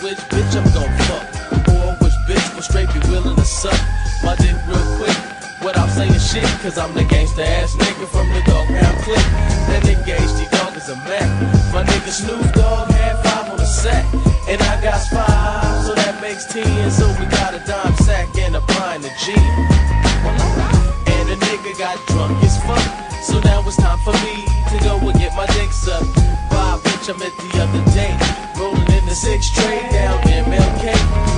which bitch I'm gon' fuck, or which bitch will straight be willing to suck my dick real quick without saying shit, cause I'm the gangsta ass nigga from the Doghound clique. That nigga HD Dog is a Mac. My nigga Snoop Dogg had 5 on the sack, and I got 5, so that makes 10. So we got a dime sack and a pint of gin. And the nigga got drunk as fuck, so now it's time for me to go and get my dick sucked by a bitch I met the other day, rolling in the 6 tray down MLK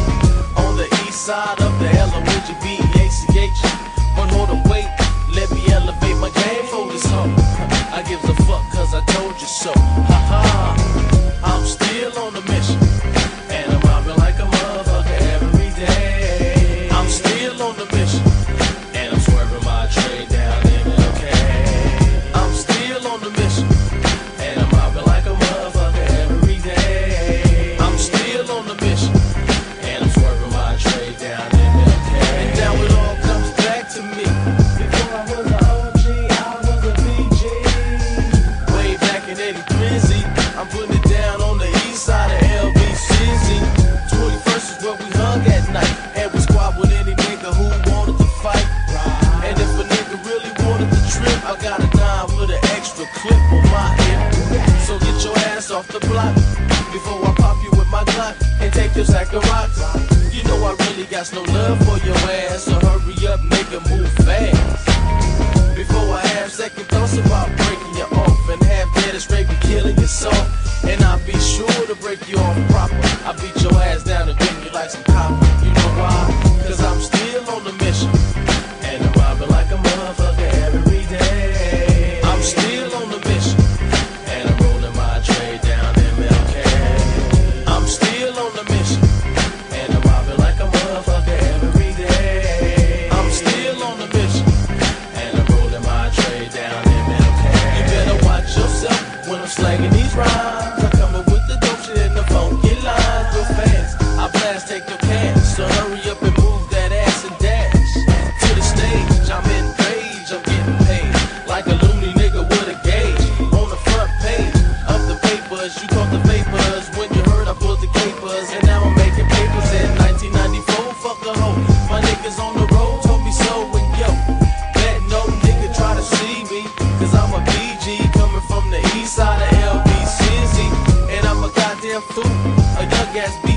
on the east side of the LONGBACH. But hold up, wait, let me elevate my game for this hoe. I gives a fuck cause I told you so. Ha I'm still on the mission, and I'm mobbing like a motherfucker every day. I'm still on the mission, and I'm swerving my tray down MLK. I'm still on the mission, and I'm mobbing like a motherfucker every day. I'm still on the mission, and I'm swerving my tray down MLK. And now it all comes back to me. Before I was an OG, I was a BG. Way back in 83, I'm putting it down on the east side of LBCZ. 21st is where we hung at night, and we squad with any nigga who wanted to fight. And if a nigga really wanted to trip, I got a dime with an extra clip on my hip. So get your ass off the block before I pop you with my Glock and take your sack of rocks. You know I really got no love for your ass, so hurry up, nigga, move fast. Before I have second thoughts about breaking you off, and half dead and straight be killing you soft. And I'll be sure to break you off proper. I beat your ass down and bring you like some copper. You know why? Cause I'm still on the mission, and I'm robbing like a motherfucker every day. I'm still on the mission, and I'm rolling my tray down MLK. I'm still on the mission, and I'm robbing like a motherfucker every day. I'm still on the mission, and I'm rolling my tray down MLK. You better watch yourself when I'm slanging these rhymes. I'm coming with the dope shit and the funky lines real fast. I blast, take your cash, so hurry up and move that ass and dash to the stage. I'm in rage, I'm getting paid like a loony nigga with a gauge on the front page of the papers. You caught the vapors when you heard I pulled the capers, and now I'm making papers in 1994. Fuck a hoe, my niggas on the road told me so. And yo, bet no nigga try to see me, cause I'm a BG coming from the east side of LBCZ, and I'm a goddamn fool, a young ass